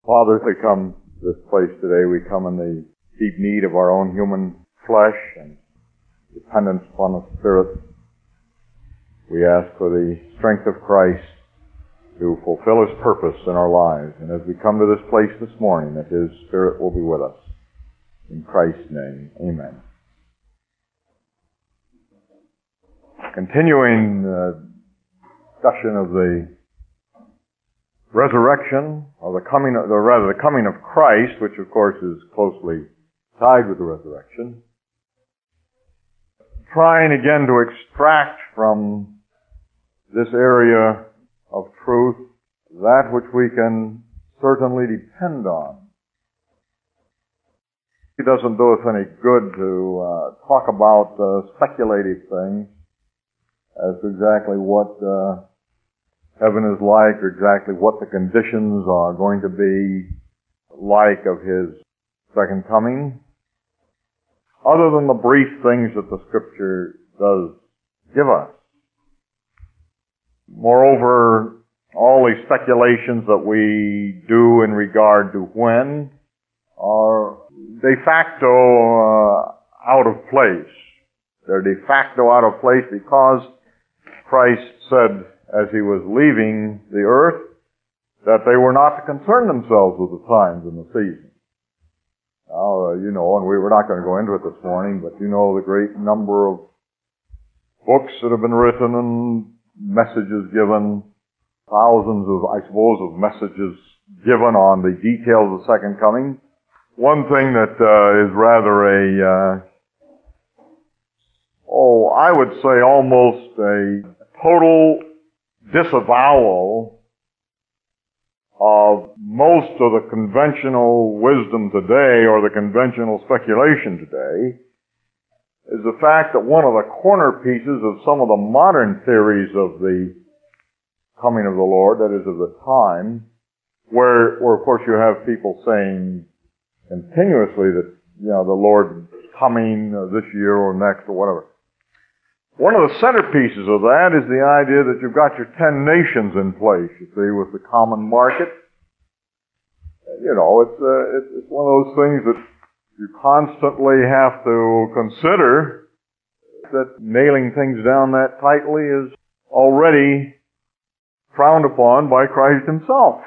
Father, as we come to this place today, we come in the deep need of our own human flesh and dependence upon the Spirit. We ask for the strength of Christ to fulfill His purpose in our lives. And as we come to this place this morning, that His Spirit will be with us. In Christ's name, amen. Continuing discussion of the resurrection, or the coming of Christ, which of course is closely tied with the resurrection. Trying again to extract from this area of truth that which we can certainly depend on. It doesn't do us any good to talk about speculative things as to exactly what heaven is like, or exactly what the conditions are going to be like of His second coming, other than the brief things that the Scripture does give us. Moreover, all these speculations that we do in regard to when are de facto out of place. They're de facto out of place because Christ said, as He was leaving the earth, that they were not to concern themselves with the times and the seasons. Now, you know, and we were not going to go into it this morning, but you know the great number of books that have been written and messages given, thousands of, I suppose, of messages given on the details of the second coming. One thing that is rather I would say almost a total disavowal of most of the conventional wisdom today, or the conventional speculation today, is the fact that one of the corner pieces of some of the modern theories of the coming of the Lord, that is of the time, where of course you have people saying continuously that, you know, the Lord is coming this year or next or whatever. One of the centerpieces of that is the idea that you've got your 10 nations in place, you see, with the common market. You know, it's one of those things that you constantly have to consider, that nailing things down that tightly is already frowned upon by Christ Himself.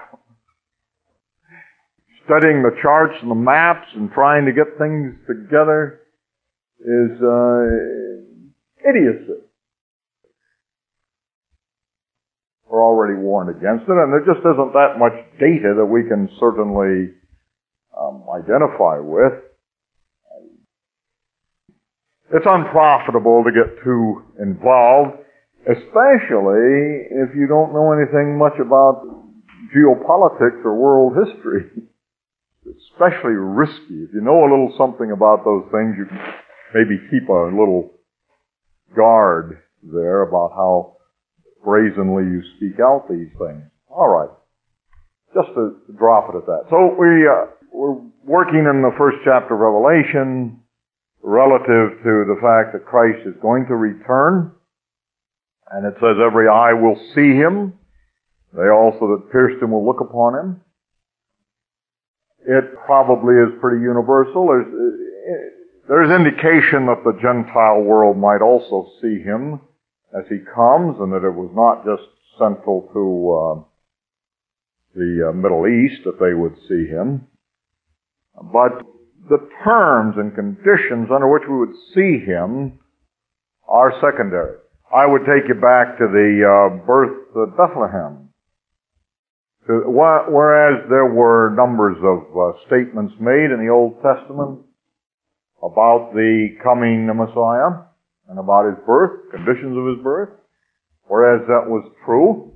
Studying the charts and the maps and trying to get things together is idiocy. We're already warned against it, and there just isn't that much data that we can certainly identify with. It's unprofitable to get too involved, especially if you don't know anything much about geopolitics or world history. It's especially risky. If you know a little something about those things, you can maybe keep a little guard there about how brazenly you speak out these things. All right. Just to drop it at that. So we're working in the first chapter of Revelation relative to the fact that Christ is going to return. And it says every eye will see Him. They also that pierced Him will look upon Him. It probably is pretty universal. There's indication that the Gentile world might also see Him as He comes, and that it was not just central to the Middle East that they would see Him. But the terms and conditions under which we would see Him are secondary. I would take you back to the birth at Bethlehem. Whereas there were numbers of statements made in the Old Testament about the coming Messiah and about His birth, conditions of His birth, whereas that was true,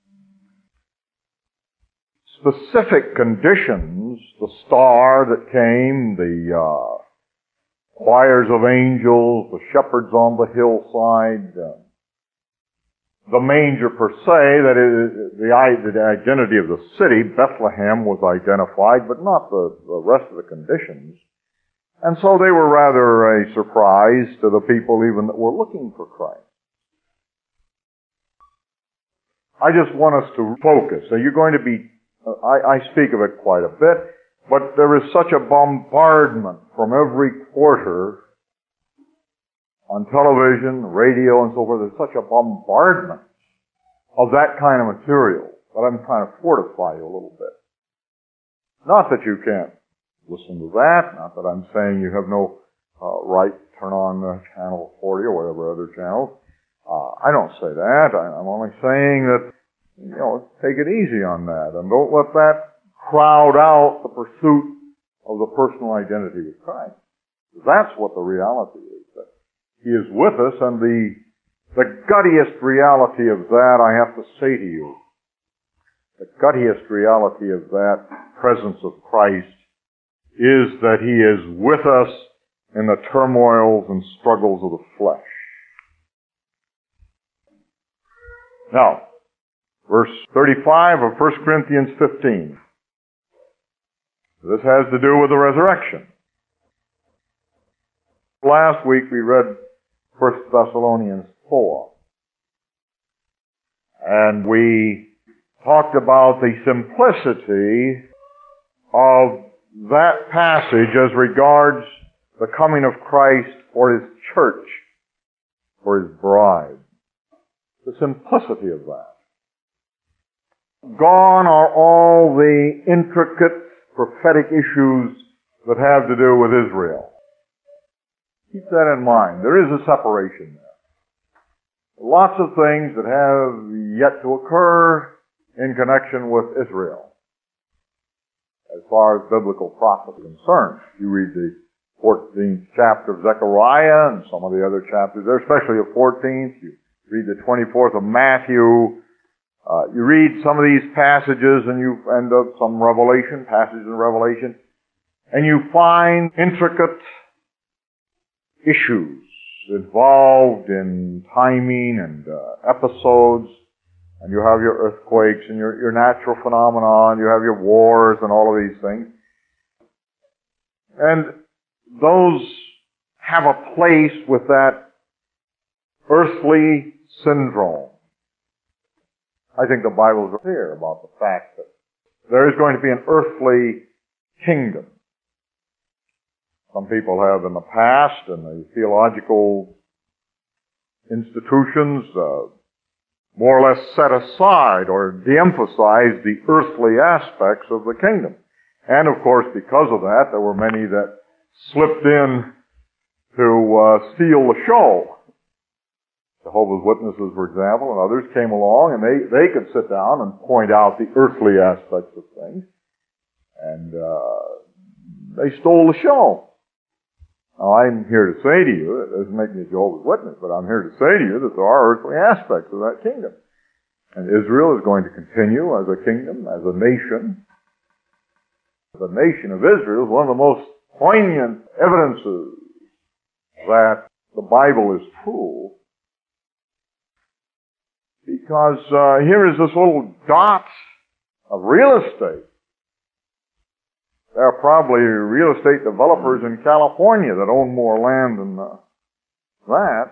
specific conditions, the star that came, the choirs of angels, the shepherds on the hillside, the manger per se, that is, the identity of the city, Bethlehem, was identified, but not the rest of the conditions. And so they were rather a surprise to the people even that were looking for Christ. I just want us to focus. So you're going to be I speak of it quite a bit, but there is such a bombardment from every quarter on television, radio, and so forth. There's such a bombardment of that kind of material that I'm trying to fortify you a little bit. Not that you can't listen to that, not that I'm saying you have no right to turn on Channel 40 or whatever other channels. I don't say that. I'm only saying that, take it easy on that, and don't let that crowd out the pursuit of the personal identity with Christ. That's what the reality is, that He is with us, and the guttiest reality of that, I have to say to you, the guttiest reality of that presence of Christ is that He is with us in the turmoils and struggles of the flesh. Now, verse 35 of 1 Corinthians 15. This has to do with the resurrection. Last week we read 1 Thessalonians 4. And we talked about the simplicity of that passage as regards the coming of Christ for His church, for His bride. The simplicity of that. Gone are all the intricate prophetic issues that have to do with Israel. Keep that in mind. There is a separation there. Lots of things that have yet to occur in connection with Israel, as far as biblical prophecy is concerned. You read the 14th chapter of Zechariah and some of the other chapters there, especially the 14th. You read the 24th of Matthew. You read some of these passages and you end up some passages in Revelation, and you find intricate issues involved in timing and episodes, and you have your earthquakes and your natural phenomena, and you have your wars and all of these things. And those have a place with that earthly syndrome. I think the Bible is clear about the fact that there is going to be an earthly kingdom. Some people have in the past, in the theological institutions, more or less set aside or de-emphasized the earthly aspects of the kingdom. And of course, because of that, there were many that slipped in to steal the show. Jehovah's Witnesses, for example, and others came along, and they could sit down and point out the earthly aspects of things. And they stole the show. Now, I'm here to say to you, it doesn't make me a Jehovah's Witness, but I'm here to say to you that there are earthly aspects of that kingdom. And Israel is going to continue as a kingdom, as a nation. The nation of Israel is one of the most poignant evidences that the Bible is true. Because here is this little dot of real estate. There are probably real estate developers in California that own more land than that.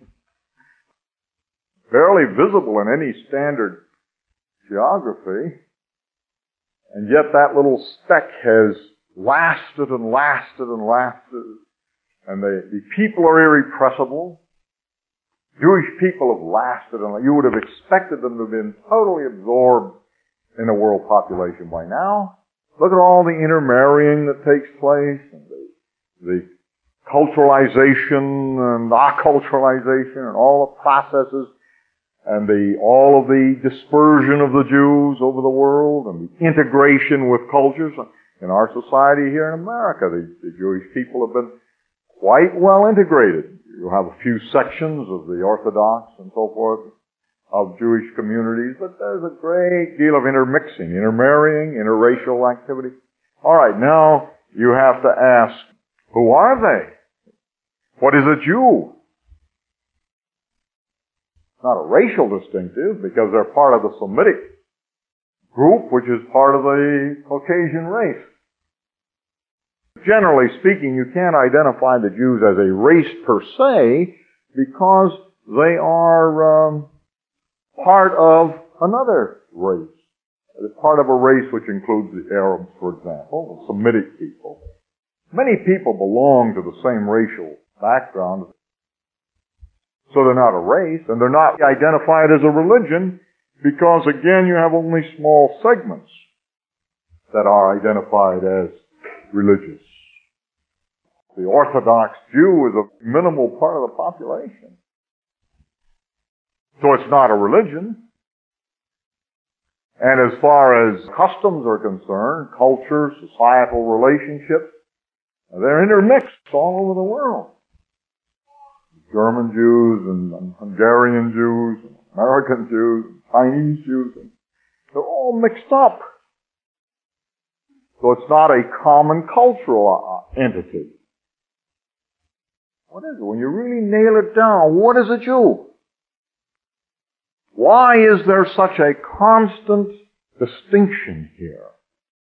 Barely visible in any standard geography. And yet that little speck has lasted and lasted and lasted. And the people are irrepressible. Jewish people have lasted, and you would have expected them to have been totally absorbed in the world population by now. Look at all the intermarrying that takes place, and the culturalization and occulturalization and all the processes, and all of the dispersion of the Jews over the world, and the integration with cultures. In our society here in America, the Jewish people have been quite well integrated. You have a few sections of the Orthodox and so forth of Jewish communities, but there's a great deal of intermixing, intermarrying, interracial activity. All right, now you have to ask, who are they? What is a Jew? It's not a racial distinctive because they're part of the Semitic group, which is part of the Caucasian race. Generally speaking, you can't identify the Jews as a race per se because they are part of another race. part of a race which includes the Arabs, for example, the Semitic people. Many people belong to the same racial background, so they're not a race, and they're not identified as a religion, because again, you have only small segments that are identified as religious. The Orthodox Jew is a minimal part of the population. So it's not a religion. And as far as customs are concerned, culture, societal relationships, they're intermixed all over the world. German Jews and Hungarian Jews, and American Jews, and Chinese Jews, and they're all mixed up. So it's not a common cultural entity. What is it? When you really nail it down, what is a Jew? Why is there such a constant distinction here?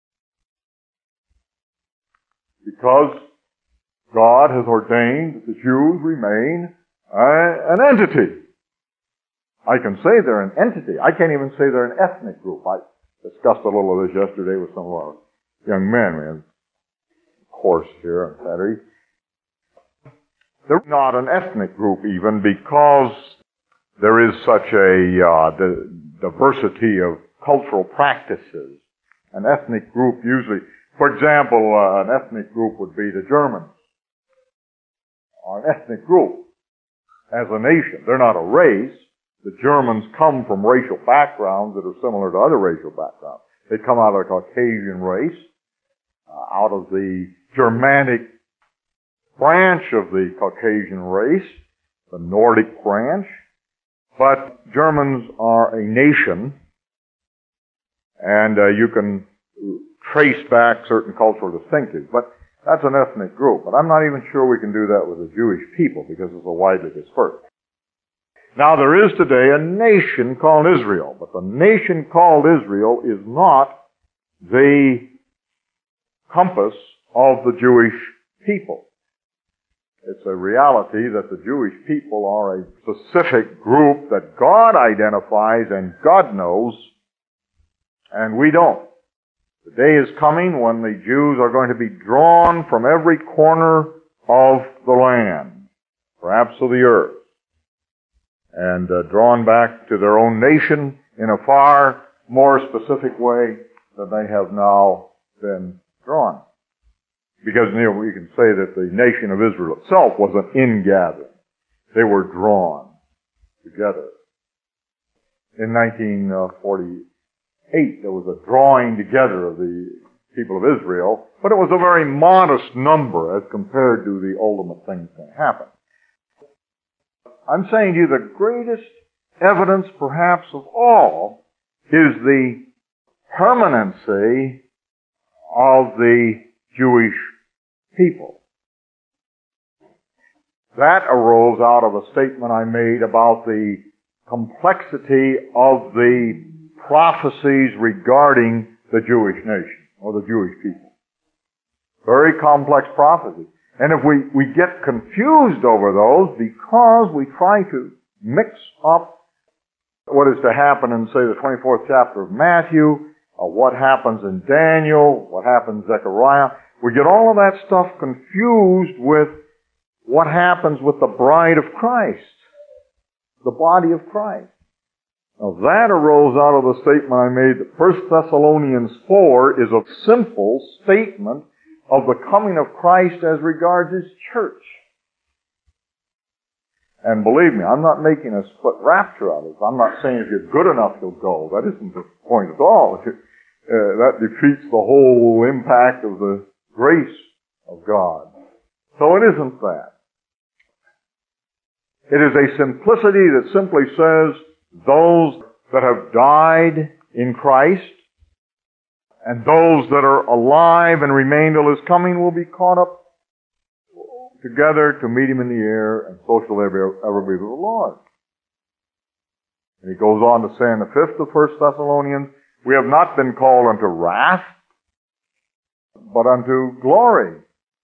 Because God has ordained that the Jews remain an entity. I can say they're an entity. I can't even say they're an ethnic group. I discussed a little of this yesterday with some of our young men. We had a course here on Saturday. They're not an ethnic group even, because there is such a diversity of cultural practices. An ethnic group usually, for example, an ethnic group would be the Germans. Are an ethnic group as a nation. They're not a race. The Germans come from racial backgrounds that are similar to other racial backgrounds. They come out of the Caucasian race, out of the Germanic branch of the Caucasian race, the Nordic branch. But Germans are a nation, and you can trace back certain cultural distinctives. But that's an ethnic group. But I'm not even sure we can do that with the Jewish people, because it's so widely dispersed. Now, there is today a nation called Israel, but the nation called Israel is not the compass of the Jewish people. It's a reality that the Jewish people are a specific group that God identifies and God knows, and we don't. The day is coming when the Jews are going to be drawn from every corner of the land, perhaps of the earth, and drawn back to their own nation in a far more specific way than they have now been drawn. Because, we can say that the nation of Israel itself was an ingathering. They were drawn together. In 1948, there was a drawing together of the people of Israel, but it was a very modest number as compared to the ultimate things that happen. I'm saying to you the greatest evidence perhaps of all is the permanency of the Jewish people. That arose out of a statement I made about the complexity of the prophecies regarding the Jewish nation, or the Jewish people. Very complex prophecies. And if we get confused over those because we try to mix up what is to happen in, say, the 24th chapter of Matthew, what happens in Daniel, what happens in Zechariah, we get all of that stuff confused with what happens with the bride of Christ, the body of Christ. Now that arose out of the statement I made that 1 Thessalonians 4 is a simple statement of the coming of Christ as regards His church. And believe me, I'm not making a split rapture out of it. I'm not saying if you're good enough you'll go. That isn't the point at all. That defeats the whole impact of the grace of God. So it isn't that. It is a simplicity that simply says those that have died in Christ and those that are alive and remain till His coming will be caught up together to meet Him in the air, and so shall they ever be with the Lord. And he goes on to say in the 5th of 1 Thessalonians, we have not been called unto wrath, but unto glory.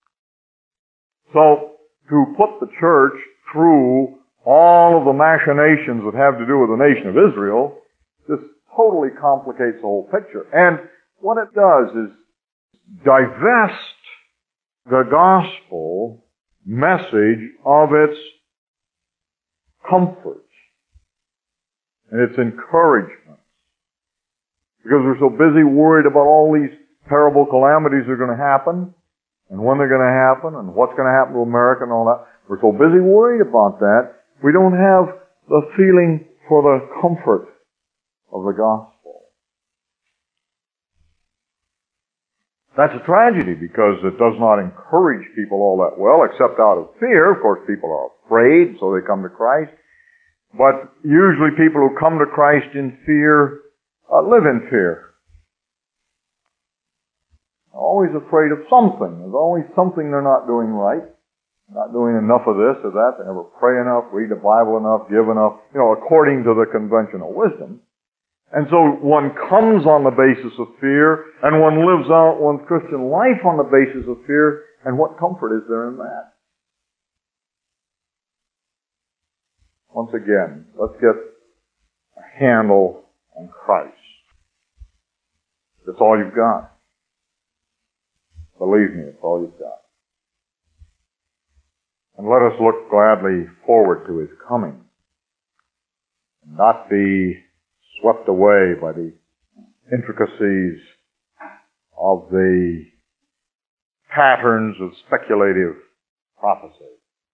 So, to put the church through all of the machinations that have to do with the nation of Israel, this totally complicates the whole picture. And what it does is divest the gospel message of its comfort and its encouragement. Because we're so busy worried about all these terrible calamities that are going to happen, and when they're going to happen, and what's going to happen to America and all that. We're so busy worried about that, we don't have the feeling for the comfort of the gospel. That's a tragedy because it does not encourage people all that well, except out of fear. Of course, people are afraid, so they come to Christ. But usually people who come to Christ in fear live in fear. Always afraid of something. There's always something they're not doing right. Not doing enough of this or that. They never pray enough, read the Bible enough, give enough, according to the conventional wisdom. And so one comes on the basis of fear, and one lives out one's Christian life on the basis of fear, and what comfort is there in that? Once again, let's get a handle on Christ. That's all you've got. Believe me, it's all you've got. And let us look gladly forward to His coming, and not be swept away by the intricacies of the patterns of speculative prophecy.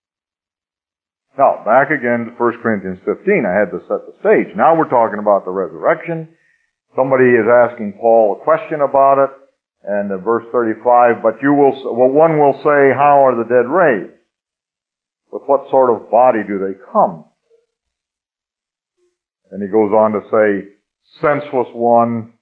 Now, back again to 1 Corinthians 15. I had to set the stage. Now we're talking about the resurrection. Somebody is asking Paul a question about it, and in verse 35, one will say, how are the dead raised? With what sort of body do they come? And he goes on to say, senseless one.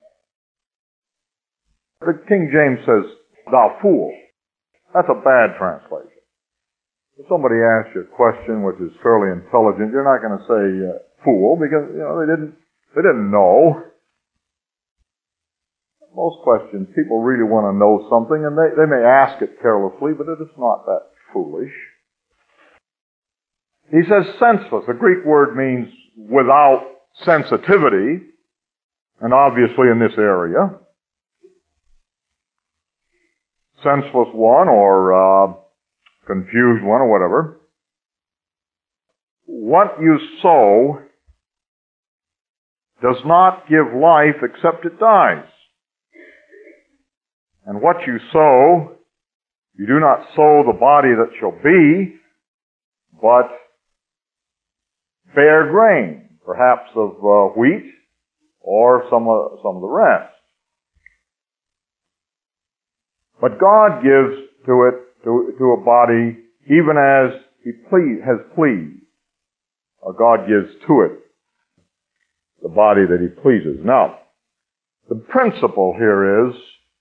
The King James says, thou fool. That's a bad translation. If somebody asks you a question which is fairly intelligent, you're not going to say fool because they didn't know. Most questions, people really want to know something, and they may ask it carelessly, but it is not that foolish. He says senseless. The Greek word means without sensitivity, and obviously in this area. Senseless one or confused one or whatever. What you sow does not give life except it dies. And what you sow, you do not sow the body that shall be, but bare grain, perhaps of wheat or some of the rest. But God gives to it, to a body, even as He has pleased. Or God gives to it the body that He pleases. Now, the principle here is,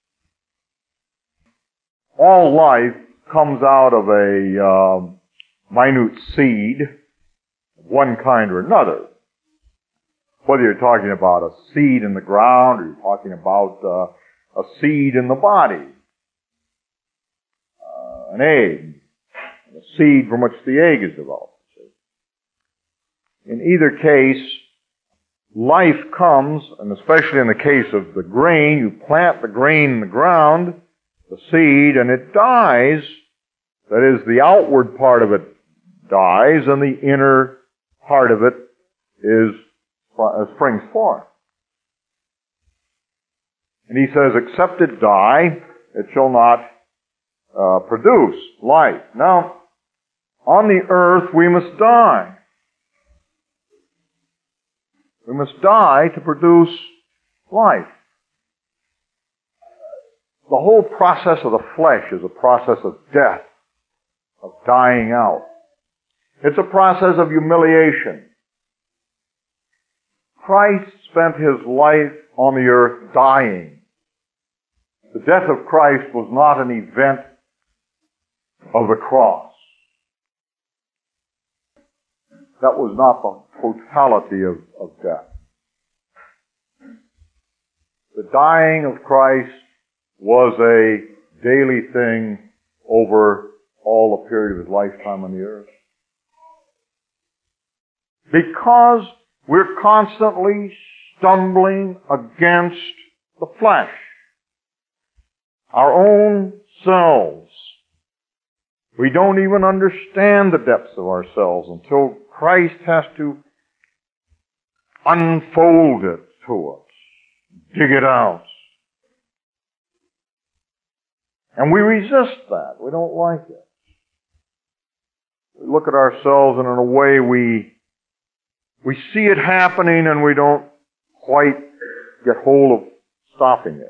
all life comes out of a minute seed, one kind or another. Whether you're talking about a seed in the ground, or you're talking about a seed in the body, an egg, a seed from which the egg is developed. In either case, life comes, and especially in the case of the grain, you plant the grain in the ground, the seed, and it dies. That is, the outward part of it dies, and the inner part of it springs forth. And he says, except it die, it shall not produce life. Now, on the earth we must die. We must die to produce life. The whole process of the flesh is a process of death, of dying out. It's a process of humiliation. Christ spent His life on the earth dying. The death of Christ was not an event of the cross. That was not the totality of death. The dying of Christ was a daily thing over all the period of His lifetime on the earth. Because we're constantly stumbling against the flesh. Our own selves. We don't even understand the depths of ourselves until Christ has to unfold it to us, dig it out. And we resist that. We don't like it. We look at ourselves and in a way we see it happening and we don't quite get hold of stopping it.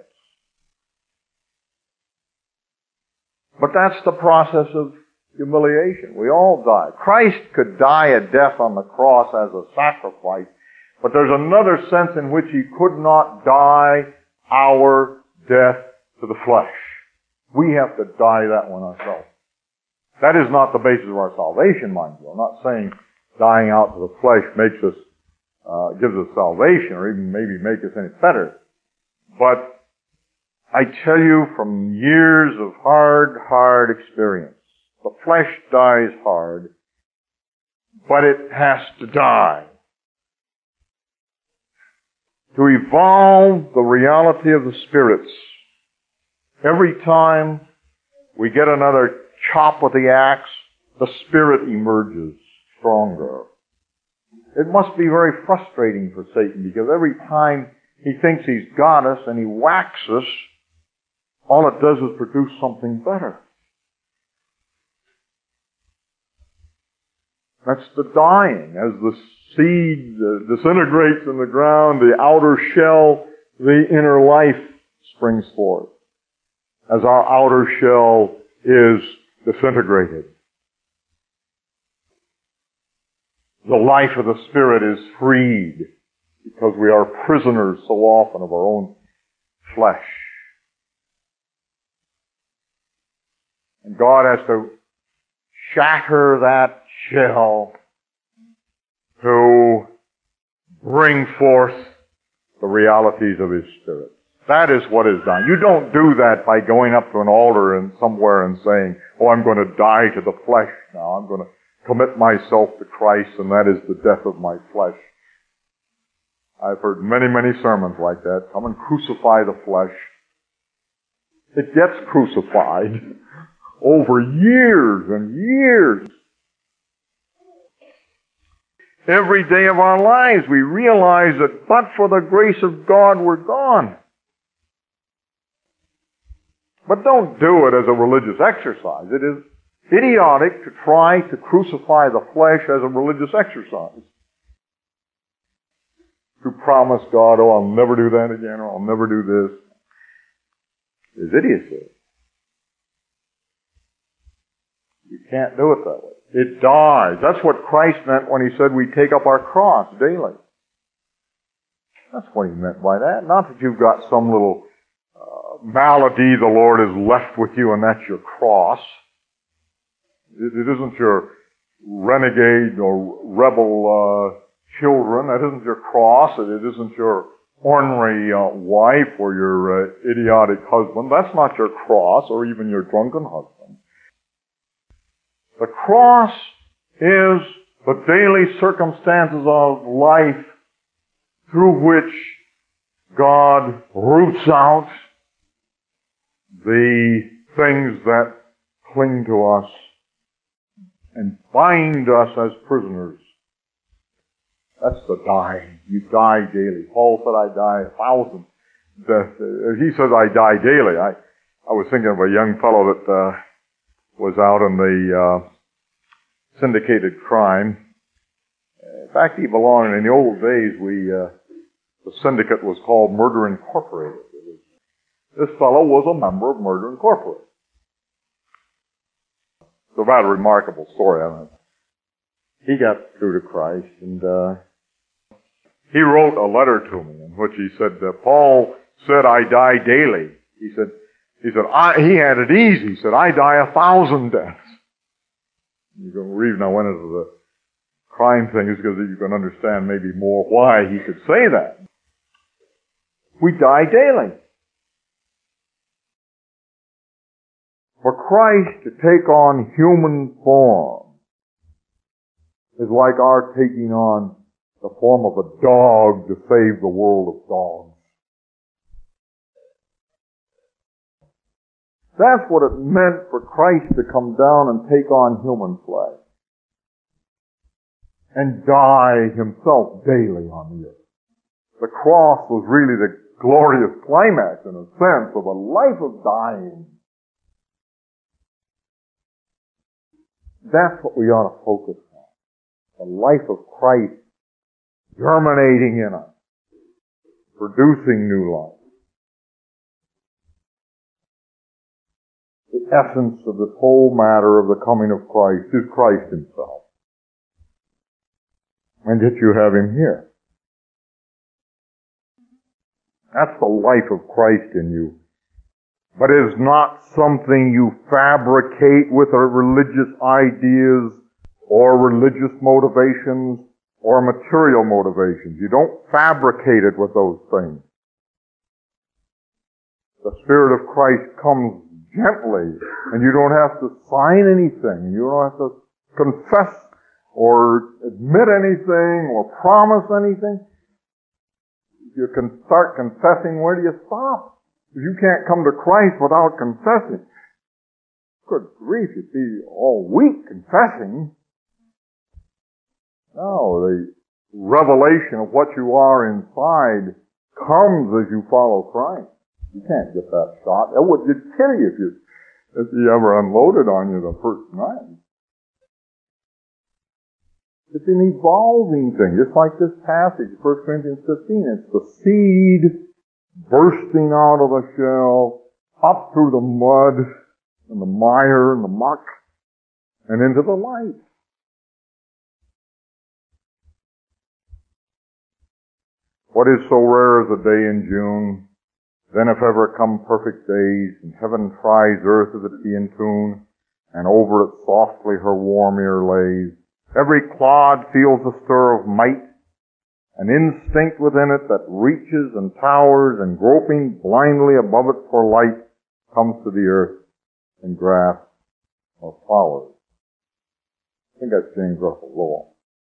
But that's the process of humiliation. We all die. Christ could die a death on the cross as a sacrifice, but there's another sense in which He could not die our death to the flesh. We have to die that one ourselves. That is not the basis of our salvation, mind you. I'm not saying dying out to the flesh makes us, gives us salvation or even maybe make us any better. But I tell you from years of hard experience, the flesh dies hard, but it has to die. To evolve the reality of the spirits, every time we get another chop with the axe, the spirit emerges stronger. It must be very frustrating for Satan because every time he thinks he's got us and he whacks us, all it does is produce something better. That's the dying. As the seed disintegrates in the ground, the outer shell, the inner life springs forth. As our outer shell is disintegrated. The life of the Spirit is freed because we are prisoners so often of our own flesh. And God has to shatter that shell to bring forth the realities of His Spirit. That is what is done. You don't do that by going up to an altar and somewhere and saying, oh, I'm going to die to the flesh now. I'm going to commit myself to Christ and that is the death of my flesh. I've heard many sermons like that. Come and crucify the flesh. It gets crucified over years and years. Every day of our lives we realize that but for the grace of God we're gone. But don't do it as a religious exercise. It is idiotic to try to crucify the flesh as a religious exercise. To promise God, oh, I'll never do that again, or I'll never do this, is idiocy. You can't do it that way. It dies. That's what Christ meant when He said we take up our cross daily. That's what He meant by that. Not that you've got some little malady the Lord has left with you and that's your cross. It isn't your renegade or rebel children. That isn't your cross. It isn't your ornery wife or your idiotic husband. That's not your cross or even your drunken husband. The cross is the daily circumstances of life through which God roots out the things that cling to us and bind us as prisoners. That's the dying. You die daily. Paul said, I die 1,000 deaths. He says, I die daily. I was thinking of a young fellow that was out in the syndicated crime. In fact, he belonged, in the old days, the syndicate was called Murder Incorporated. This fellow was a member of Murder Incorporated. It's a rather remarkable story. He got through to Christ, and he wrote a letter to me in which he said, Paul said, I die daily. He said, he had it easy. He said, I die 1,000 deaths. The reason I went into the crime thing is because you can understand maybe more why he could say that. We die daily. For Christ to take on human form is like our taking on the form of a dog to save the world of dogs. That's what it meant for Christ to come down and take on human flesh and die himself daily on the earth. The cross was really the glorious climax, in a sense, of a life of dying. That's what we ought to focus on. The life of Christ germinating in us, producing new life. The essence of this whole matter of the coming of Christ is Christ himself. And yet you have him here. That's the life of Christ in you. But it is not something you fabricate with religious ideas or religious motivations or material motivations. You don't fabricate it with those things. The Spirit of Christ comes gently, and you don't have to sign anything. You don't have to confess or admit anything or promise anything. You can start confessing. Where do you stop? If you can't come to Christ without confessing, good grief, you'd be all week confessing. No, the revelation of what you are inside comes as you follow Christ. You can't get that shot. It would kill you if he ever unloaded on you the first night. It's an evolving thing, just like this passage, 1 Corinthians 15. It's the seed bursting out of the shell, up through the mud and the mire and the muck, and into the light. What is so rare as a day in June? Then if ever come perfect days, and heaven tries earth if it be in tune, and over it softly her warm ear lays. Every clod feels a stir of might, an instinct within it that reaches and towers, and groping blindly above it for light, comes to the earth and grasps or flowers. I think that's James Russell Lowell.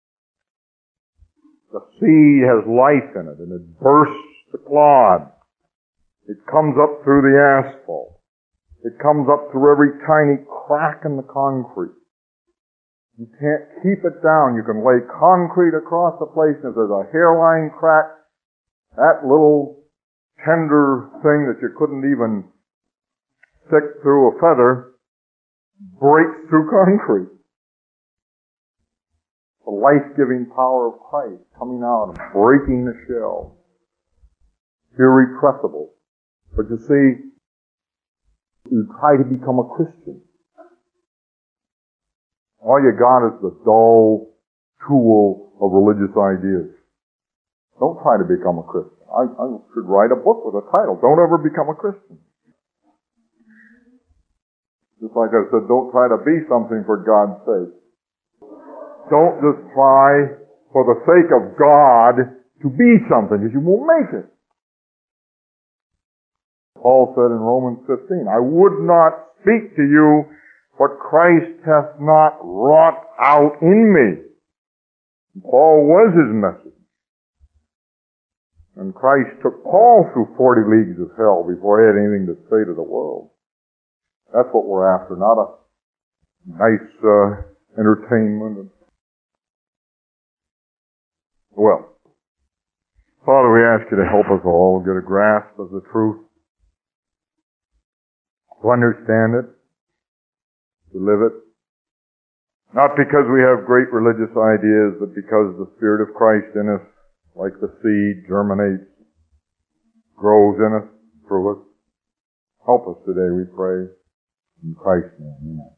The seed has life in it, and it bursts the clod. It comes up through the asphalt. It comes up through every tiny crack in the concrete. You can't keep it down. You can lay concrete across the place, and if there's a hairline crack, that little tender thing that you couldn't even stick through a feather breaks through concrete. The life-giving power of Christ coming out and breaking the shell. Irrepressible. But you see, you try to become a Christian. All you got is the dull tool of religious ideas. Don't try to become a Christian. I should write a book with a title, Don't Ever Become a Christian. Just like I said, don't try to be something for God's sake. Don't just try for the sake of God to be something, because you won't make it. Paul said in Romans 15, I would not speak to you what Christ hath not wrought out in me. Paul was his message. And Christ took Paul through 40 leagues of hell before he had anything to say to the world. That's what we're after, not a nice entertainment. Well, Father, we ask you to help us all get a grasp of the truth, to understand it, to live it. Not because we have great religious ideas, but because the Spirit of Christ in us, like the seed, germinates, grows in us, through us. Help us today, we pray. In Christ's name, amen.